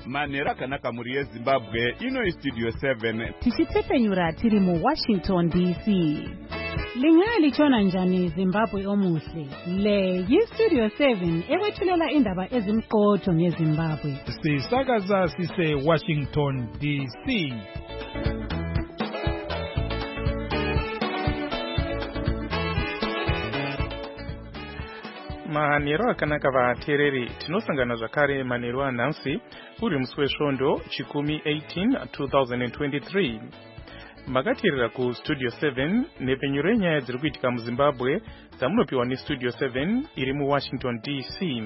manhero akanaka muri yeZimbabwe. Ino Studio 7 tichitepenyura tiri mu Washington DC. Lingali chona njani Zimbabwe omuhle. Le yiStudio 7 ewethulela indaba ezimqotho ngeZimbabwe. Sisakaza sise Washington DC. Manhero akanaka vateereri, tinosangana zvakare manhero anhasi uri musi wesvondo chikumi 18 2023. Makateerera kuStudio 7 nepenyuro yenyaya dziri kuitika muZimbabwe dzamunopiwa neStudio 7 iri muWashington DC.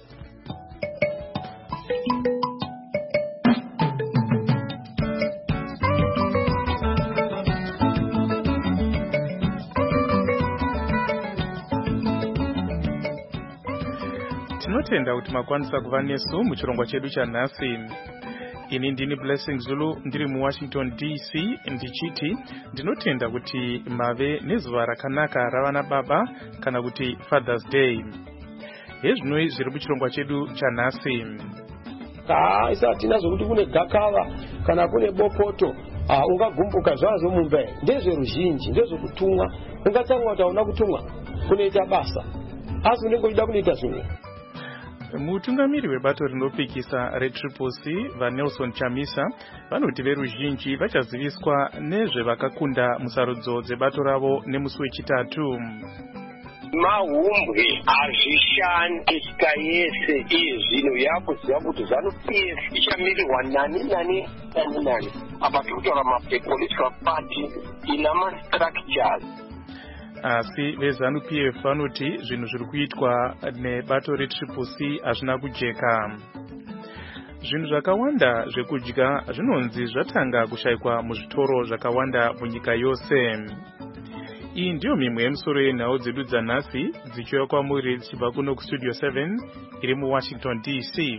Tinotenda kuti makwanisa kuva nesu muchirongwa chedu chanhasi. Ini ndini Blessing Zulu ndiri muWashington DC ndichiti ndinotenda kuti mave nezuva rakanaka ravana baba kana kuti Father's Day. Hezvino zviri muchirongwa chedu chanhasi. Isati nazo kuti kune gakava kana kune bopoto ungagumbuka zvazo mumbe ndezveruzhinji ndezvokutumwa ungatsamwa kuti hauna kutumwa kunoita basa asi unenge uchida kunoita zvimwe. Mutungamiri webato rinopikisa reTriple-C vaNelson Chamisa vanoti veruzhinji vachaziviswa nezvevakakunda musarudzo dzebato ravo nemusi wechitatu. Mahumbwe azvishandisika yese izvino yakuziva kuti ZANU-PF ichamirirwa nani apa tikutaura mapolitical party ina mastructures. Asi veZANU-PF vanoti zvinhu zviri kuitwa nebato reTriple-C hazvina kujeka. Zvinhu zvakawanda zvekudya zvinonzi zvatanga kushayikwa muzvitoro zvakawanda munyika yose. Iyi ndiyo mimwe yemusoro yenhau dzedu dzanhasi dzichiuya kwamuri dzichibva kuno kuStudio 7 iri muWashington DC.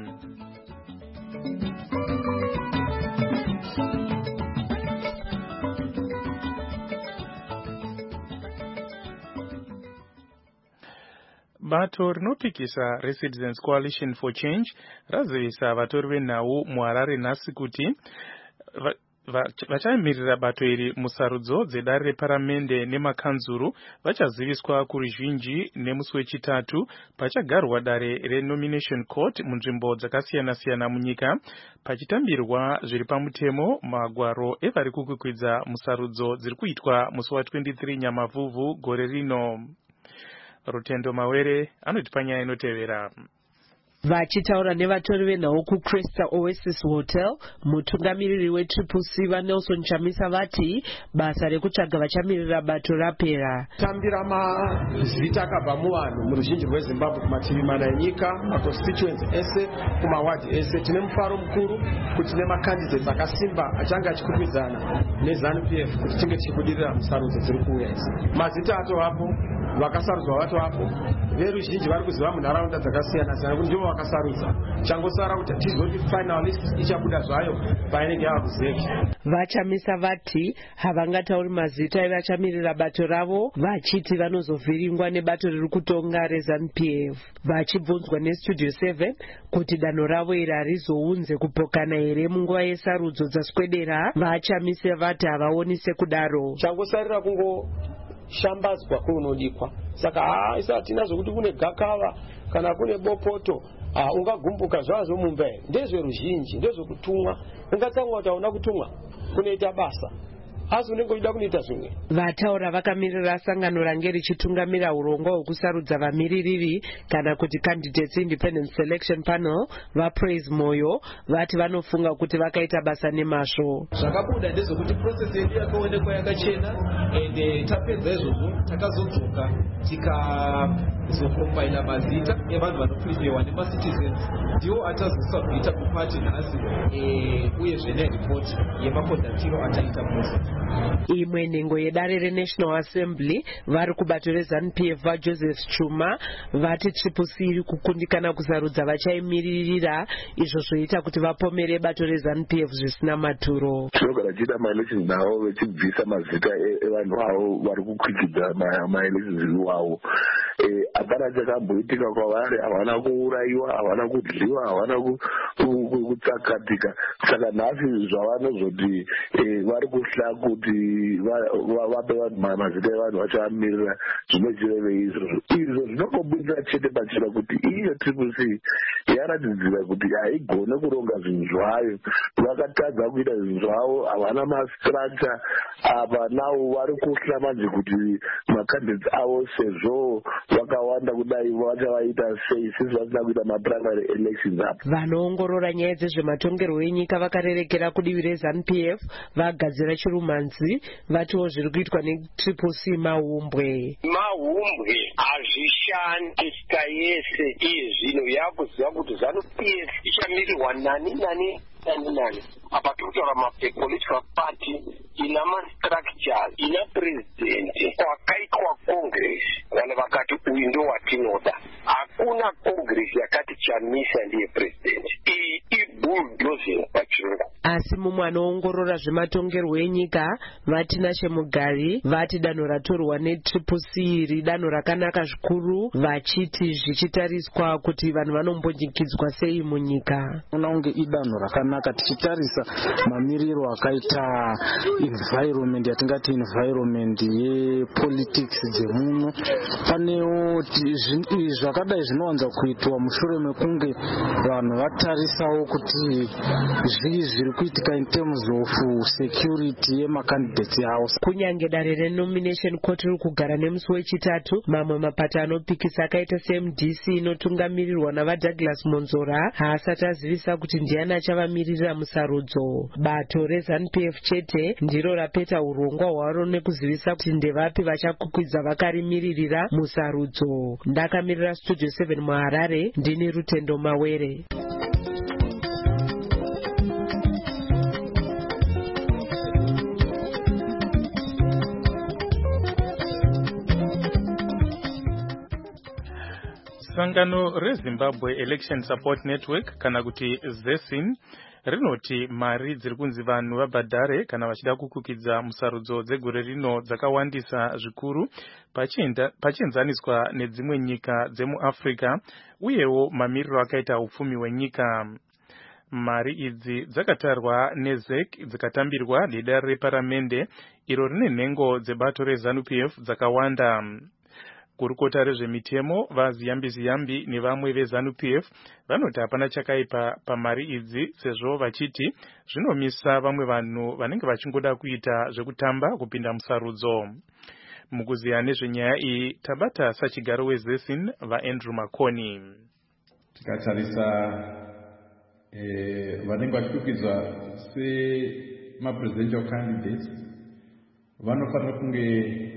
Bato rinopikisa reCitizens Coalition for Change razivisa vatori venhau muHarare nhasi kuti vachamirira bato iri musarudzo dzedare reparamende nemakanzuru vachaziviswa kuruzhinji nemusi wechitatu pachagarwa dare renomination court munzvimbo dzakasiyana-siyana munyika pachitambirwa zviri pamutemo magwaro evari kukwikwidza musarudzo dziri kuitwa musi wa23 Nyamavhuvhu gore rino. Rutendo Mawere anotipa nyaya inotevera. Vachitaura nevatori venhau kuCresta Oasis Hotel, mutungamiriri weTriple-C vaNelson Chamisa vati basa rekutsvaga vachamirira bato rapera. Tambira mazita akabva muvanhu muruzhinji rweZimbabwe kumativi mana enyika, maconstituency ese, kumawadi ese. Tine mufaro mukuru kuti tine makandidates akasimba achanga achikwikwidzana neZANU-PF kuti tinge tichibudirira musarudzo dziri kuuya idzi. Mazita atovapo, vakasarudzwa vatovapo, veruzhinji vari kuziva munharaunda dzakasiyana-siyana kuti ndivo vakasarudza. Changosara kuti tizoti finalist ichabuda zvayo painenge yava kuzeki. VaChamisa vati havangatauri mazita evachamirira bato ravo vachiti vanozovhiringwa nebato riri kutonga reZANU-PF. Vachibvunzwa neStudio 7 kuti danho ravo iri harizounze kupokana here munguva yesarudzo dzaswedera, VaChamisa vati havaoni sekudaro. Changosarira shambadzwa kunodikwa. Saka isati nazo kuti kune gakava kana kune bopoto ungagumbuka zvazo mumbe ndezveruzhinji ndezvokutumwa ungatsamwa kuti hauna kutumwa kunoita basa asi unenge uchida kunoita zvimwe. Vataura vakamirira sangano range richitungamira urongwa hwekusarudza vamiririri kana kuti Candidates Independent Selection Panel vaPraise Moyo vati vanofunga kuti vakaita basa nemazvo. Zvakabuda ndezvokuti process yedu yakaonekwa yakachena ende tapedza izvozvo takazodzoka tikazokombaina mazita evanhu vanopfiriwa nemacitizens ndiwo achazosubmita kupati nhasi uyezve neripoti yemakondatiro ataita musi. imwe nhengo yedare reNational Assembly vari kubato reZANU-PF vaJoseph Chuma vati Triple C iri kukundikana kusarudza vachaimiririra, izvo zvoita kuti vapomere bato reZANU-PF zvisina maturo. Tinogara tichida maelections nawo vechibvisa mazita evanhu avo vari kukwikidza maelections iwawo. Hapana chakamboitika kwavari, havana kuurayiwa, havana kudliwa, havana kutsakatika. Saka nhasi zvavanozoti vari kuhla kuti vape vanhu mazita evanhu vachamirira zvinechireve izvozvo. Izvo zvinongobudisa chete pachena kuti iyo Triple C yaratidzira kuti haigone kuronga zvinhu zvayo. Vakatadza kuita zvinhu zvavo, havana mastructure. Apa nawo vari kuhla manje kuti macandidates avo sezvo vakawanda kudai vachavaita sei since vasina kuita maprimary elections apa. Vanoongorora nyaya dzezvematongerwo enyika vakarerekera kudivi reZANU-PF vagadzira chirumanzi vatiwo zviri kuitwa neTriple C mahumbwe. Mahumbwe hazvishandi nyika yese izvino yakuziva kuti ZANU-PF ichamirirwa nani. Apa tikutaura mapolitical party ina mastructures, ina president, kwakaitwa congress, vanhu vakati uyu ndo watinoda. Hakuna congress yakati chamisa ndiye president. Iyi ibulldozing pachirungu. Asi mumwe anoongorora zvematongerwo enyika vaTinashe Mugari vati danho ratorwa neTriple C iri danho rakanaka zvikuru, vachiti zvichitariswa kuti vanhu vanombonyikidzwa sei munyika. Unonge idanho rakanaka tichitarisa mamiriro akaita environment, yatingati environment yepolitics dzemuno. Panewo zvakadai zvinowanza kuitwa mushure mekunge vanhu vatarisawo kuti zvii zviri kuitika in terms of security yemacandidates avo. Kunyange dare renomination court riri kugara nemusi wechitatu, mamwe mapato anopikisa akaita seMDC inotungamirirwa navaDouglas Monzora haasati azivisa kuti ndiani achavamirira musarudzo. Bato reZANU-PF chete ndiro rapeta urongwa hwaro nekuzivisa kuti ndevapi vachakukwidza vakarimiririra musarudzo. Ndakamirira Studio 7 muHarare, ndini Rutendo Mawere. Sangano reZimbabwe Election Support Network kana kuti ZESIN rinoti mari dziri kunzi vanhu vabhadhare kana vachida kukukidza musarudzo dzegore rino dzakawandisa zvikuru pachienzaniswa nedzimwe nyika dzemuAfrica uyewo mamiriro akaita upfumi hwenyika. Mari idzi dzakatarwa neZEC dzikatambirwa nedare reparamende iro rine nhengo dzebato reZANU-PF dzakawanda. Kurukota rezvemitemo vaziyambi nevamwe veZANU-PF vanoti hapana chakaipa pamari idzi sezvo vachiti zvinomisa vamwe vanhu vanenge vachingoda kuita zvekutamba kupinda musarudzo. Mukuziya nezvenyaya iyi tabata sachigaro weZESIN vaAndrew Makoni. Tikatarisa vanenge vachikwikwidzwa semapresidential candidates vanofanira kunge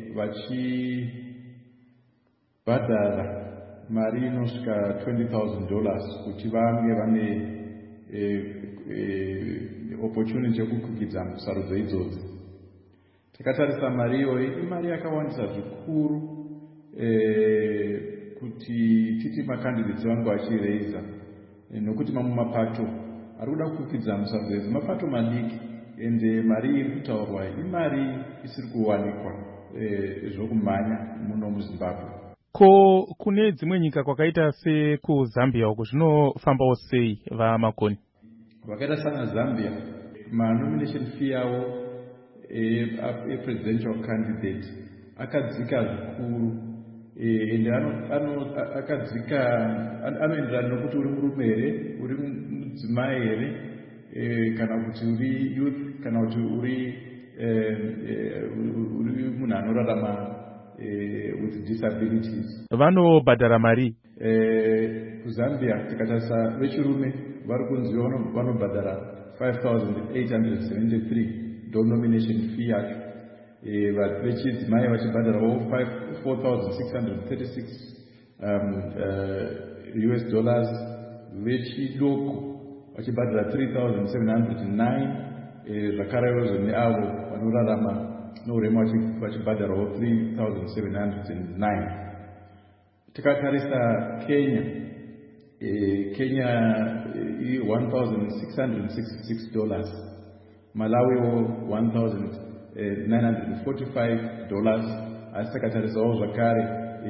bhadhara mari inosvika $20,000 kuti vange vane opportunity yekukwikidza musarudzo idzodzi. Tikatarisa mari iyoyi imari yakawandisa zvikuru kuti titi macandidates vange vachireiza, nokuti mamwe mapato ari kuda kukwikidza musarudzo idzi mapato madiki ende mari iri kutaurwa imari isiri kuwanikwa zvokumhanya muno muZimbabwe. Ko kune dzimwe nyika kwakaita sekuZambia uko zvinofambawo sei vaMakoni? Kwakaita sana Zambia manomination fee yawo presidential candidate akadzika zvikuru ende akadzika anoenderana nokuti uri murume here, uri mudzimai here, kana kuti uri youth, kana kuti uri munhu anorarama with disabilities. Vanobhadhara mari kuZambia tikatarisa vechirume vari kunzi vanobhadhara $5,873 ndo nomination fee yacho. Vechidzimai vachibhadharawo $4,636 vechidoko vachibhadhara $3,709 zvakarewo neavo vanorarama nouremu vachibhadharawo 3,709. Tikatarisa Kenya, Kenya $1,666, Malawiwo $1,945. Asi takatarisawo zvakare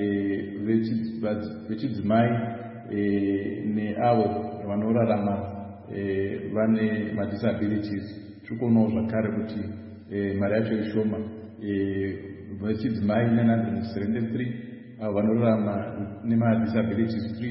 vechidzimai neavo vanorarama vane madisabilities, tirikuonawo zvakare kuti mari yacho ishoma. Vechidzimai 973, avo vanorarama nemadisabilities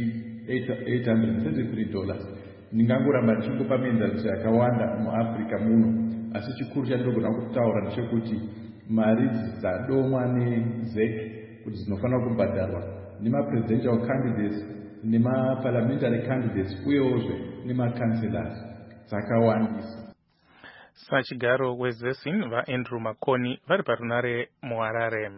$833. Ndingangoramba ndichingopa menzaniso yakawanda muAfrica muno, asi chikuru chandinogona kutaura ndechekuti mari dzadomwa neZEC kuti dzinofanira kubhadharwa nemapresidential candidates nemaparliamentary candidates uyewozve nemakanselas dzakawandisa. Sachigaro weZESIN vaAndrew Makoni vari parunare muHarare.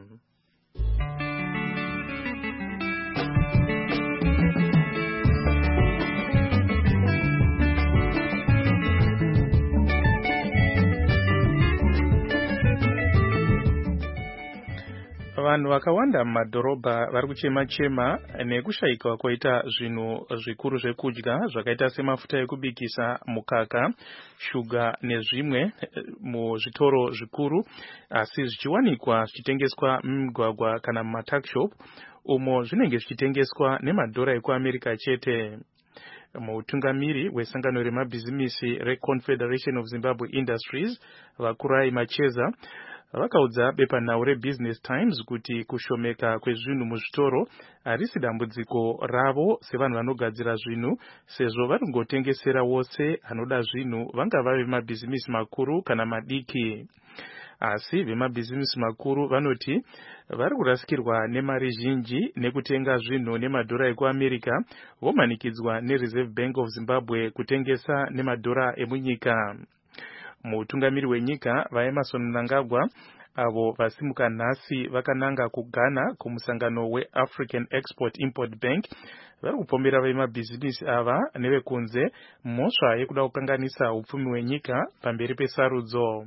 Vanhu vakawanda mumadhorobha vari kuchema-chema nekushayikwa kwaita zvinhu zvikuru zvekudya zvakaita semafuta ekubikisa, mukaka, shuga nezvimwe muzvitoro zvikuru, asi zvichiwanikwa zvichitengeswa mumigwagwa kana mumatakshop umo zvinenge zvichitengeswa nemadhora ekuAmerica chete. Mutungamiri wesangano remabhizimisi reConfederation of Zimbabwe Industries, Vakurai Macheza, vakaudza bepanhau reBusiness Times kuti kushomeka kwezvinhu muzvitoro harisi dambudziko ravo sevanhu vanogadzira zvinhu, sezvo vari kungotengesera wose anoda zvinhu, vangava vemabhizimisi makuru kana madiki. Asi vemabhizimisi makuru vanoti vari kurasikirwa nemari zhinji nekutenga zvinhu nemadhora ekuAmerica, vomanikidzwa neReserve Bank of Zimbabwe kutengesa nemadhora emunyika. Mutungamiri wenyika vaEmmerson Mnangagwa, avo vasimuka nhasi vakananga kuGhana kumusangano weAfrican Export-Import Bank, vari kupomera vemabhizimisi ava nevekunze mhosva yekuda kukanganisa upfumi hwenyika pamberi pesarudzo.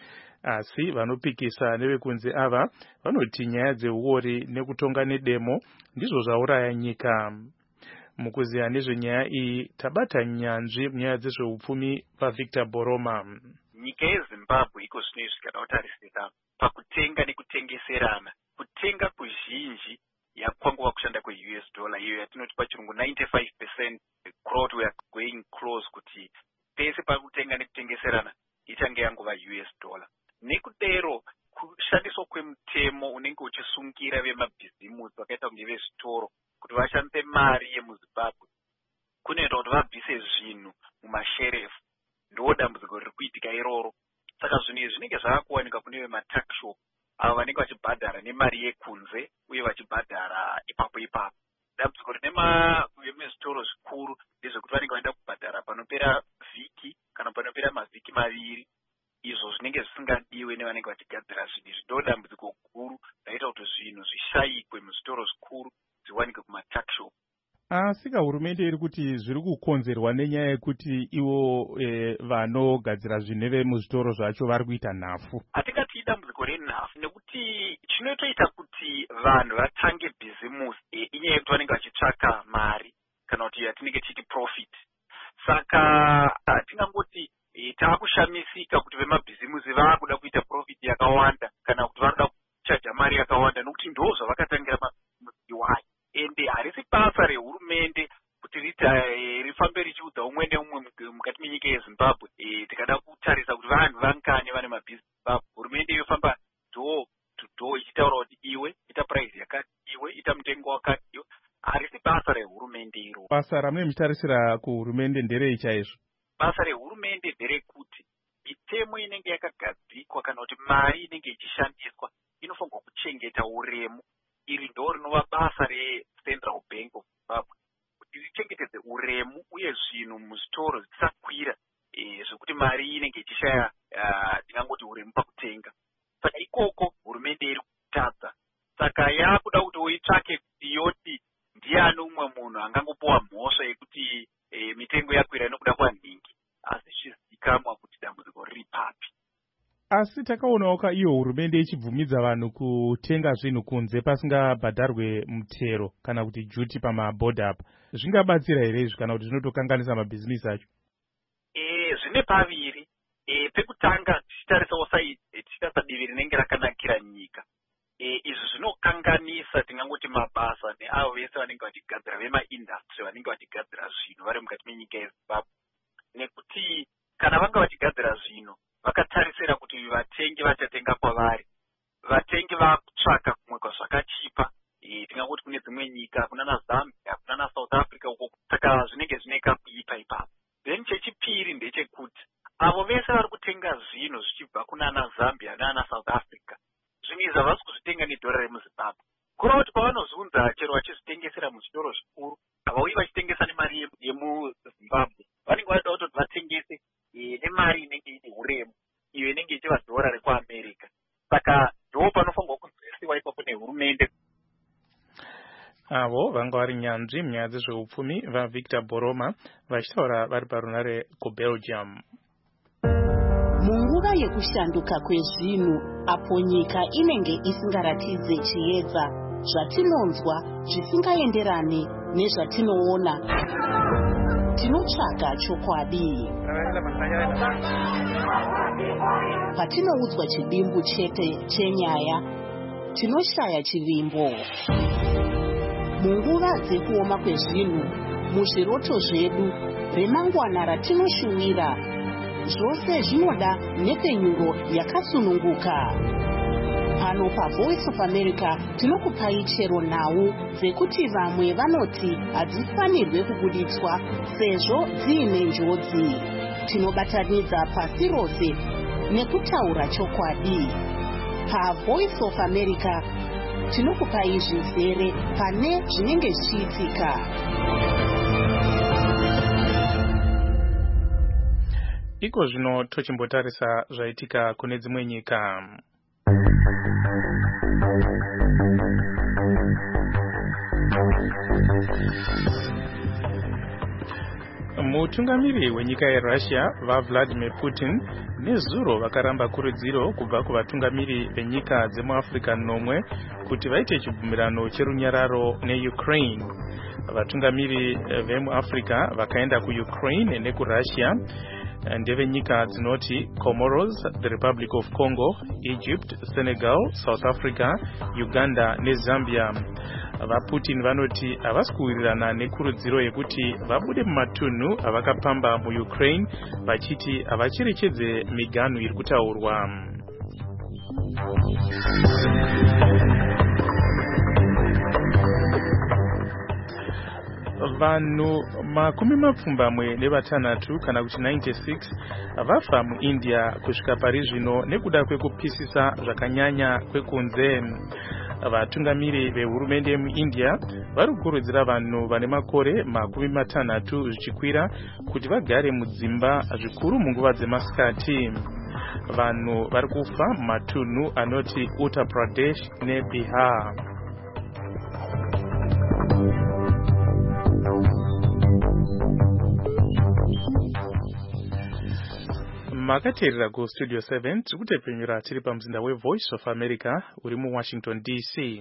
Asi vanopikisa nevekunze ava vanoti nyaya dzeuori nekutonga nedemo ndizvo zvauraya nyika. Mukuziya nezvenyaya iyi tabata nyanzvi munyaya dzezveupfumi paVictor Boroma. Nyika yeZimbabwe iko zvino zvikada kutarisika pakutenga nekutengeserana. Kutenga kuzhinji yakwangova kushanda kweUS dollar, iyo yatinoti pachirungu 95%, crowd we are going close kuti pese pakutenga nekutengeserana ichange yangova US dollar. Nekudero kushandiswa kwemutemo unenge uchisungira vemabhizimusi vakaita kunge vezvitoro kuti vashandise mari yemuZimbabwe kunoita kuti vabvise zvinhu mumasherefu. Ndo dambudziko riri kuitika iroro. Saka zvinhu izvi zvinenge zvakakuwanika kune vematakshop avo vanenge vachibhadhara nemari yekunze uye vachibhadhara ipapo. Dambudziko rine vezvitoro zvikuru ndezvekuti vanenge vaenda kubhadhara panopera vhiki kana panopera mavhiki maviri, izvo zvinenge zvisingadiwe nevanenge vachigadzira zvinhu izvi. Ndo dambudziko guru raita kuti zvinhu zvishayikwe muzvitoro zvikuru zviwanike kumatakshop. Asika hurumende iri kuti zviri kukonzerwa nenyaya yekuti ivo vanogadzira zvinhu vemuzvitoro zvacho vari kuita nhafu. Hatingati idambudziko renhafu nekuti chinotoita kuti vanhu vatange bhizimusi inyaya yekuti vanenge vachitsvaka mari kana kuti yatinenge tichiti profit. Saka hatingangoti taakushamisika kuti vemabhizimusi vaakuda kuita profit yakawanda kana kuti vanoda kuchaja mari yakawanda, nokuti ndo zvavakatangira mabhizimusi iwayo. Ende harisi basa rehurumende kuti rifambe richiudza umwe neumwe mukati menyika yeZimbabwe tikada kutarisa kuti vanhu vangane vane mabhizimusi Zimbabwe. Hurumende yofamba door to door ichitaura kuti iwe ita price yakati, iwe ita mutengo wakati. Harisi basa rehurumende iro. Basa ramune muchitarisira kuhurumende nderei chaizvo? Basa rehurumende nderekuti mitemo inenge yakagadzikwa kana kuti mari inenge ichishandiswa inofanirwa kuchengeta uremu. Iri ndo rinova basa reCentral Bank of Zimbabwe, kuti richengetedze uremu uye zvinhu muzvitoro zvisakwira zvekuti mari inenge ichishaya ndingangoti uremu pakutenga. Saka ikoko hurumende iri kutadza. Saka yakuda kuti uitsvake kuti yoti ndiani umwe munhu angangopiwa mhosva yekuti mitengo yakwira nokuda kwanhingi, asi zvichizikamwa kuti dambudziko uri papi. Asi takaonawo iyo hurumende ichibvumidza vanhu kutenga zvinhu kunze pasingabhadharwe mutero kana kuti duty pamabhodha apa. Zvingabatsira here izvi kana kuti zvinotokanganisa mabhizinisi acho? Zvine paviri. Pekutanga tichitarisawo tichitarisa divi rinenge rakanakira nyika. Izvi zvinokanganisa tingangoti mabasa neavo vese vanenge vachigadzira vemaindastry vanenge vachigadzira zvinhu vari mukati menyika yeZimbabwe. Nekuti kana vanga vachigadzira zvinhu vakatarisira kuti vatengi vachatenga kwavari. Vatengi vakutsvaka kumwe kwazvakachipa. Tingangoti kune dzimwe nyika kunana Zambia, kunana South Africa uko. Saka zvinenge zvine kakuipa ipapo. Then chechipiri ndechekuti avo vese vari kutenga zvinhu zvichibva kunana Zambia nana South Africa. Zvinhu izvi havasi kuzvitenga nedhora remuZimbabwe. Kureva kuti pavanozunza chero vachizvitengesera muzvitoro zvikuru, havauyi vachitengesa nemari yemuZimbabwe. Vanenge vachida kutoti vatengese nemari inenge ine uremu, iyo inenge ichiva dhora rekuAmerica. Saka ndo panofanirwa kunzwisiwa ipapo nehurumende. Avo vanga vari nyanzvi munyaya dzezveupfumi vaVictor Boroma vachitaura vari parunare kuBelgium. Munguva yekushanduka kwezvinhu, apo nyika inenge isingaratidze chiedza, zvatinonzwa zvisingaenderane nezvatinoona, tinotsvaga chokwadi. Patinoudzwa chidimbu chete chenyaya, tinoshaya chivimbo. Munguva dzekuoma kwezvinhu, muzviroto zvedu, remangwana ratinoshuwira, zvose zvinoda nepenyuro yakasununguka. Pano paVoice of America tinokupai chero nhau dzekuti vamwe vanoti hadzifanirwe kubuditswa sezvo dziine njodzi. Tinobatanidza pasi rose nekutaura chokwadi. PaVoice of America tinokupai zvizere pane zvinenge zvichiitika. Iko zvino tochimbotarisa zvaitika kune dzimwe nyika. Mutungamiri wenyika yeRussia vaVladimir Putin nezuro vakaramba kurudziro kubva kuvatungamiri venyika dzemuAfrica nomwe kuti vaite chibvumirano cherunyararo neUkraine. Vatungamiri vemuAfrica vakaenda kuUkraine nekuRussia ndevenyika dzinoti Comoros, the Republic of Congo, Egypt, Senegal, South Africa, Uganda neZambia. VaPutin vanoti havasi kuwirirana nekurudziro yekuti vabude mumatunhu avakapamba muUkraine vachiti havacherechedze miganhu iri kutaurwa. Vanhu 26 kana kuti 96 vafa muIndia kusvika pari zvino nekuda kwekupisisa zvakanyanya kwekunze. Vatungamiri vehurumende yemuIndia vari kukurudzira vanhu vane makore 60 zvichikwira kuti vagare mudzimba zvikuru munguva dzemasikati. Vanhu vari kufa mumatunhu anoti Uttar Pradesh neBihar. Makateerera kuStudio 7 tikutepfenyura tiri pamuzinda weVoice of America uri muWashington DC.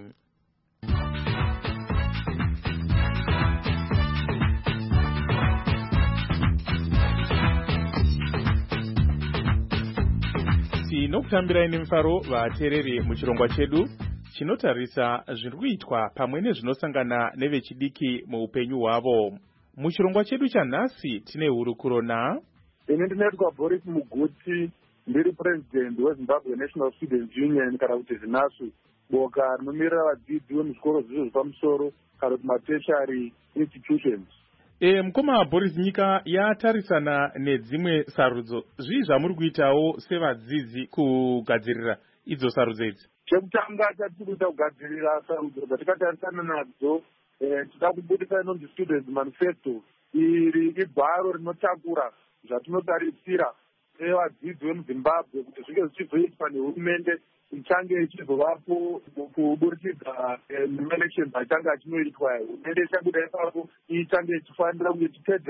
Tinokutambirai nemufaro vateereri muchirongwa chedu chinotarisa zviri kuitwa pamwe nezvinosangana nevechidiki muupenyu hwavo. Muchirongwa chedu chanhasi tine hurukuro na Ine ndinoitwa Boris Muguti, ndiri president weZimbabwe National Students Union kana kuti ZINASU, boka rinomirira vadzidzi vemuzvikoro zvezvo zvepamusoro kana kuti matertiary institutions. Mukoma Boris, nyika yatarisana nedzimwe sarudzo. Zvii zvamuri kuitawo sevadzidzi kugadzirira idzo sarudzo idzi? Chekutanga chatiri kuita kugadzirira sarudzo dzatakatarisana nadzo, tida kubudisa inonzi Students Manifesto. Iri igwaro rinotakura zvatinotarisira sevadzidzi vemuZimbabwe kuti zvinge zvichizoitwa nehurumende ichange ichizovapo kuburikidza elections achange achinoitwa. Hurumende ichabuda ipapo ichange ichifanira kunge ichitedzera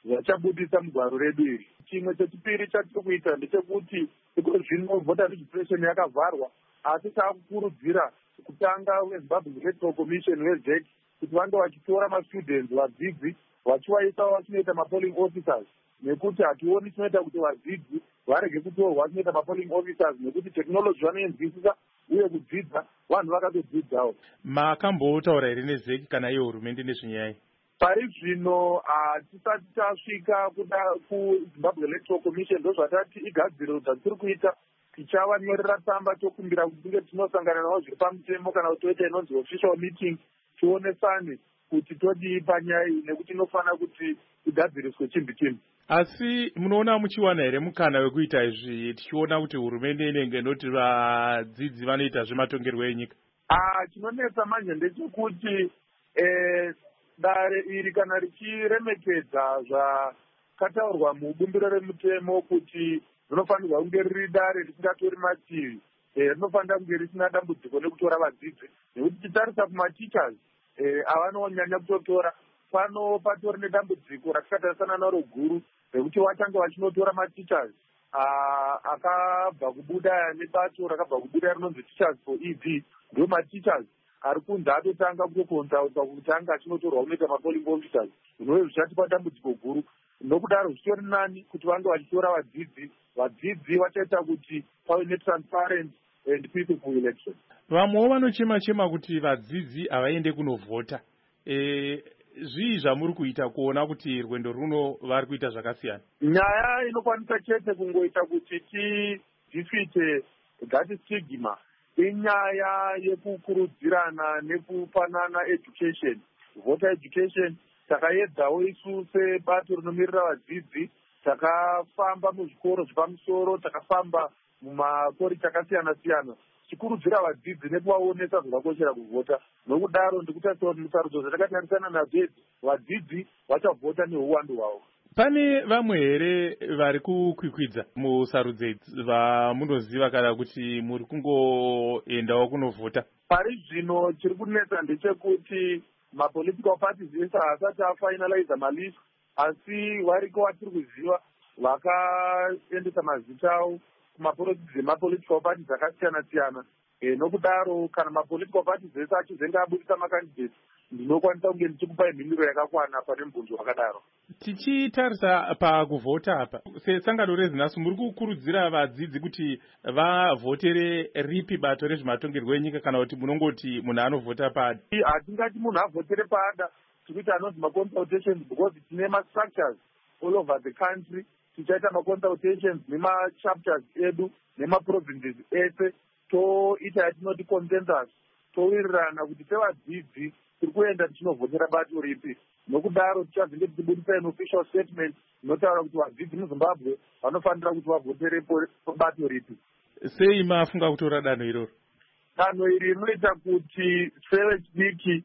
zvachabudisa mugwaro redu iri. Chimwe chechipiri chatiri kuita ndechekuti iko zvino voter registration yakavharwa, asi taakukurudzira kutanga wezimbabwe electoral commission wezec kuti vange vachitora mastudents vadzidzi vachiwaisa vachinoita mapolling officers, nekuti hationi chinoita kuti vadzidzi varege kutorwa chinoita mapolling officers, nekuti technology vanoenzwisisa uye kudzidza vanhu vakatodzidzawo. Makambotaura here nezeki kana iyo hurumende nezvenyaya? Pari zvino hatisati tasvika kuda kuzimbabwe electoral commission, ndozvatati igadziro dzatiri kuita. Tichavanyorera tsamba tokumbira kuti tinge tinosangana navo zviri pamutemo kana kuti toita inonzi official meeting, tionesane kuti todii panyaya iyi, nekuti inofanira kuti igadziriswe chimbi. Asi munoona muchiwana here mukana wekuita izvi tichiona kuti hurumende inenge inoti vadzidzi vanoita zvematongerwo enyika? Chinonetsa manje ndechekuti dare iri kana richiremekedza zvakataurwa mubumbiro remutemo kuti rinofanirwa kunge riri dare risingatori mativi, rinofanira kunge risina dambudziko nekutora vadzidzi, nekuti titarisa kumateachers avanonyanya kutotora, pano patori nedambudziko ratikatarisana naro guru rekuti vachange vachinotora mateachers akabva kubuda nebato rakabva kubuda rinonzi Teachers for ED, ndio mateachers ari kunzi atotanga kutokonzauta kuti anga achinotorwa kunoita mapolling officers, zvinove zvichatipa dambudziko guru. Nokudaro zvitori nani kuti vange vachitora vadzidzi vachaita kuti pave netransparent and peaceful election. Vamwewo vanochema kuti vadzidzi havaende kunovhota. Zvii zvamuri kuita kuona kuti rwendo runo vari kuita zvakasiyana? Nyaya inokwanisa chete kungoita kuti tidifite that stigma, inyaya yekukurudzirana nekupanana education, voter education. Takaedzawo isu sebato rinomirira vadzidzi, takafamba muzvikoro zvepamusoro, takafamba mumakoriji akasiyana-siyana, tichikurudzira vadzidzi nekuvaonesa zvakakoshera kuvhota. Nokudaro ndikutarisira kuti musarudzo zvatakatarisana nazvo, vadzidzi vachavhota neuwandu hwavo. Pane vamwe here vari kukwikwidza musarudzo vamunoziva kana kuti muri kungoendawo kunovhota? Pari zvino chiri kunetsa ndechekuti mapolitical parties ese haasati afinaliza malist, asi variko vatiri kuziva vakaendesa mazita avo kumapolitics emapolitical parties akasiyana-siyana. Nokudaro kana mapolitical parties ese achizenge abudisa makandidates, ndinokwanisa kunge ndichikupai mhinduro yakakwana pane mubvunzo wakadaro. Tichitarisa pakuvhota apa, sesangano reZinasu muri kukurudzira vadzidzi kuti vavhotere ripi bato rezvematongerwo enyika, kana kuti munongoti munhu anovhota paada? Hatingati munhu avhotere paada, tikuti anonzi maconsultations, because tine mastructures all over the country. Tichaita maconsultations nemachapters edu nemaprovinces ese, toita yatinoti consensus, towirirana kuti sevadzidzi tiri kuenda tichinovhotera bato ripi. Nokudaro tichazenge tichibudisa an official statement inotaura kuti vadzidzi muZimbabwe vanofanira kuti vavhotere bato ripi. Sei mafunga kutora danho iroro? Danho iri rinoita kuti sevechidiki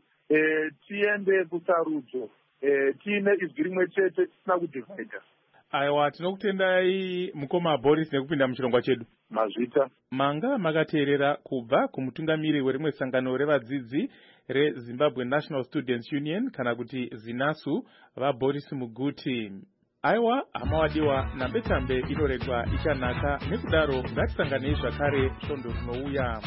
tiende kusarudzo tiine izwi rimwe chete, tisina kudhivhaidha. Aiwa, tinokutendai mukoma Boris nekupinda muchirongwa chedu. Mazvita. Manga makateerera kubva kumutungamiri werimwe sangano revadzidzi reZimbabwe National Students Union kana kuti ZINASU vaBoris Muguti. Aiwa, hama wadiwa, nambe-tambe inoregwa ichanaka, nekudaro ngatisanganei zvakare svondo rinouya.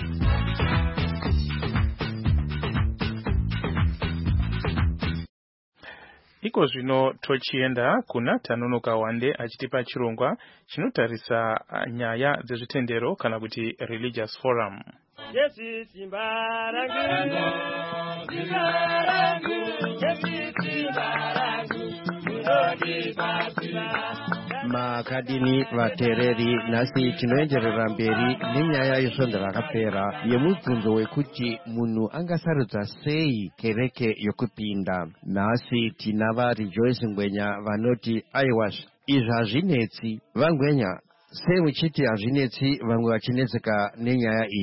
Iko zvino tochienda kuna Tanunuka Wande achitipa chirongwa chinotarisa nyaya dzezvitendero kana kuti religious forum. Yesu simba rangu, simba rangu, Yesu simba rangu, munodi basira. Makadini vatereri nasi tinoenderera mberi nenyaya yesvondo rakapera yemubvunzo wekuti munhu angasarudza sei kereke yokupinda. Nasi tina vaRejoice Ngwenya vanoti aiwa izvi hazvinetsi. VaNgwenya, sei muchiti hazvinetsi vamwe vachinetseka nenyaya iyi?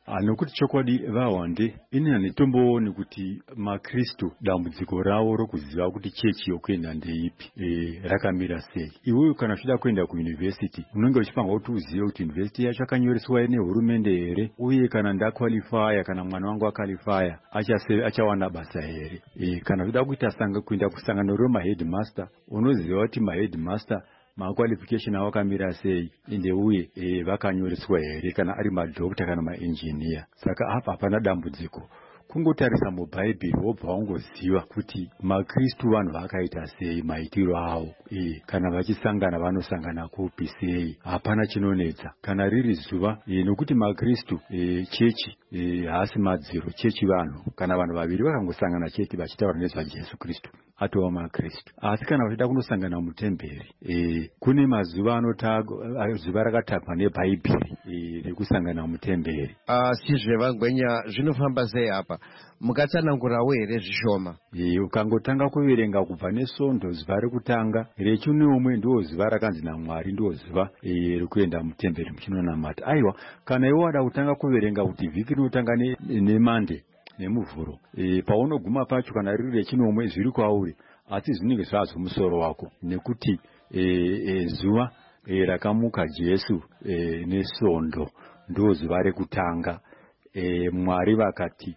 Nokuti chokwadi vawande inani tomboone kuti maKristu dambudziko rawo rokuziva kuti chechi yokuenda ndeipi rakamira sei. Iwewe kana uchida kuenda kuyunivhesiti unenge uchipanga kuti uzive kuti yunivhesiti yacho yakanyoreswa nehurumende here, uye kana ndakwalifaya kana mwana wangu akwalifaya achawana basa here. Kana uchida kuenda kusangano remaheadmaster unoziva kuti maheadmaster maqualification awo akamira sei ende uye vakanyoreswa here kana ari madhokta kana maengineer. Saka apa hapana dambudziko. Kungotarisa mubhaibheri wobva wangoziva kuti maKristu vanhu vakaita sei, maitiro avo kana vachisangana vanosangana kupi sei. Hapana chinonetsa kana riri zuva nokuti maKristu chechi haasi madziro. Chechi vanhu kana vanhu vaviri vakangosangana chete vachitaura nezvaJesu Kristu atova maKristu. Asi kana vachida kunosangana mutemberi kune mazuva zuva rakatarwa nebhaibheri rekusangana mutemberi. Sizve Vangwenya zvinofamba sei apa? Mukatsanangurawo here zvishoma? Ukangotanga kuverenga kubva neSondo zuva rekutanga rechinomwe ndo zuva rakanzi naMwari ndo zuva rekuenda mutemberi muchinonamata. Aiwa, kana iwe wada kutanga kuverenga kuti vhiki rinotanga neMande nemuvhuro, paunoguma pacho kana riri rechinomwe zviri kwauri, asi zvinenge zvazvo musoro wako nekuti zuva rakamuka Jesu neSondo ndo zuva rekutanga. Mwari vakati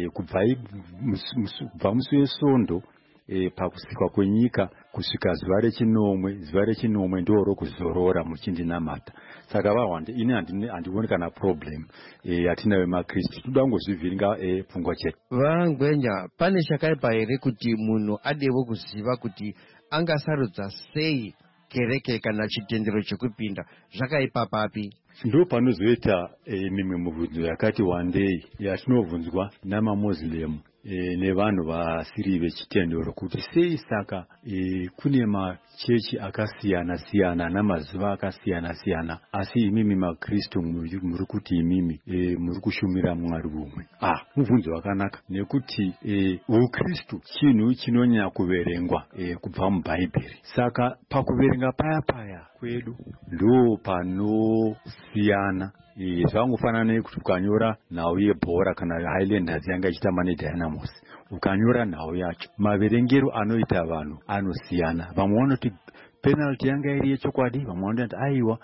kubva musi weSondo pakusikwa kwenyika kusvika zuva rechinomwe ndo rokuzorora muchindinamata. Saka vawande ini handioni kana problem yatinayo maKristu, toda kungozvivhiringa pfungwa chete. Vangwenya, pane chakaipa here kuti munhu adewo kuziva kuti angasarudza sei kereke kana chitendero chekupinda? Zvakaipa papi? Ndo panozoita mimwe mibvunzo yakati wandei yatinovhunzwa namaMoslem nevanhu vasiri vechitendero kuti sei saka kune machechi akasiyana siyana namazuva akasiyana siyana, asi imimi maKristu muri kuti imimi muri kushumira Mwari umwe. Mubvunzo wakanaka nekuti uKristu chinhu chinonyanya kuverengwa kubva mubhaibheri. Saka pakuverenga paya kwedu ndo panosiyana. Zvangofanana nekuti ukanyora nhau yebhora kana Highlanders yanga ichitamba neDynamos, ukanyora nhau yacho, maverengero anoita vanhu anosiyana. Vamwe vanoti penalty yanga iri yechokwadi, vamwe vanoti aiwa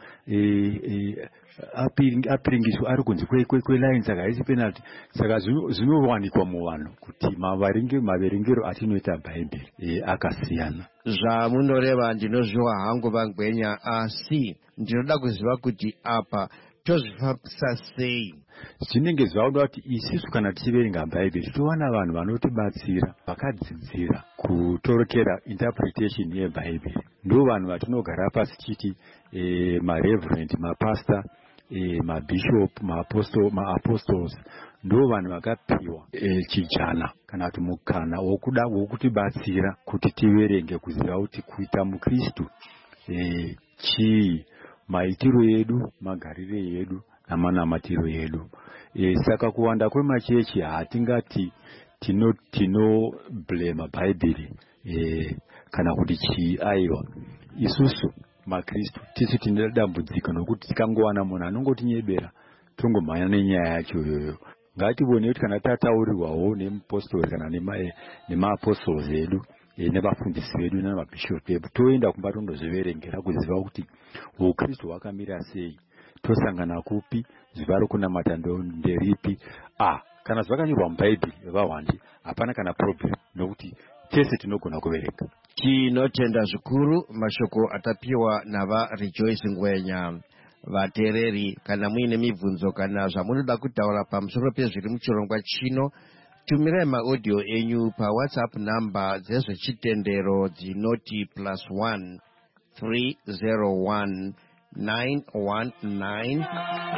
apiringiswa ari kunzi kweline saka haisi penalty. Saka zvinowanikwa muvanhu kuti maverengero atinoita bhaibheri akasiyana. Zvamunoreva ndinozviwa hangu Vangwenya, asi ndinoda kuziva kuti apa tozvifambisa sei? Zvinenge zvauda kuti isusu kana tichiverenga bhaibheri towana vanhu vanotibatsira vakadzidzira kutorokera interpretation yebhaibheri. Ndo vanhu vatinogara pasi chiti mareverend, mapastor, mabishop, maapostles, ndo vanhu vakapiwa chijana kana kuti mukana wokutibatsira kuti tiverenge kuziva kuti kuita muKristu chii, maitiro edu, magarire edu namanamatiro edu. Saka kuwanda kwemachechi hatingati tino blame bhaibheri kana kuti chii. Aiwa, isusu maKristu tisu tine dambudziko nokuti tikangowana munhu anongotinyebera tongomhanya nenyaya yacho yoyo. Ngatione kuti kana tataurirwawo nemupostori kana nemaapostles edu nevafundisi vedu namabhishopu edu, toenda kumba tondozviverengera kuziva kuti uKristu hwakamira sei, tosangana kupi, zuva rokunamata nderipi. Kana zvakanyorwa mubhaibheri vawandi hapana kana problem nokuti tese tinogona kuverenga. Tinotenda zvikuru mashoko atapiwa navaRejoice Ngwenya. Vateereri, kana muine mibvunzo kana zvamunoda kutaura pamusoro pezviri muchirongwa chino, tumirai maaudio enyu paWhatsApp namba dzezvechitendero dzinoti +1 301 919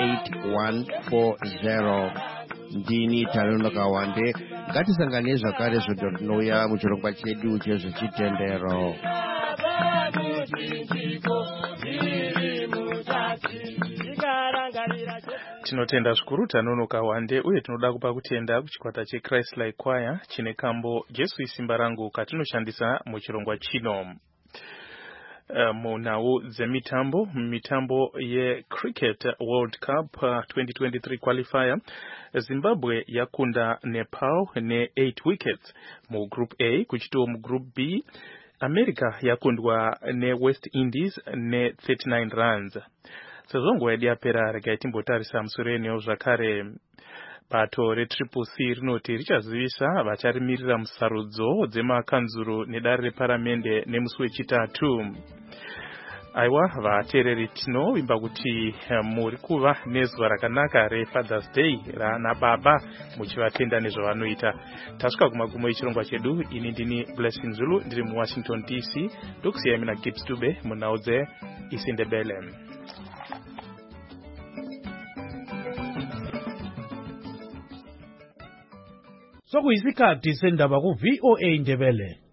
8140. Ndini Tanonoka Wande. Ngatisangane zvakare zvotinouya muchirongwa chedu chezvechitendero. Tinotenda zvikuru Tanonoka Wande, uye tinoda kupa kutenda kuchikwata cheChrist Like Choir chine kambo Jesu isimba rangu katinoshandisa muchirongwa chino. munawo zemitambo mitambo ye Cricket World Cup 2023 qualifier. Zimbabwe yakunda Nepal ne 8 wickets mu Group A, kuchito mu Group B America yakundwa ne West Indies ne 39 runs. Sezongo yadiapera regaitimbotarisa musoreni zvakare bato retriple C rinoti richazivisa vacharimirira musarudzo dzemakanzuro nedare reparamende nemusi wechitatu. Aiwa vateereri tinovimba kuti muri kuva nezuva rakanaka reFathers Day ranababa muchivatenda nezvavanoita. Tasvika kumagumo echirongwa chedu. Ini ndini Blessing Zulu ndiri muWashington DC. Ndokusiyai mina Gibbs Dube munhau dzeIsiNdebele. Sokuyisikhathi sendaba ku VOA Ndebele.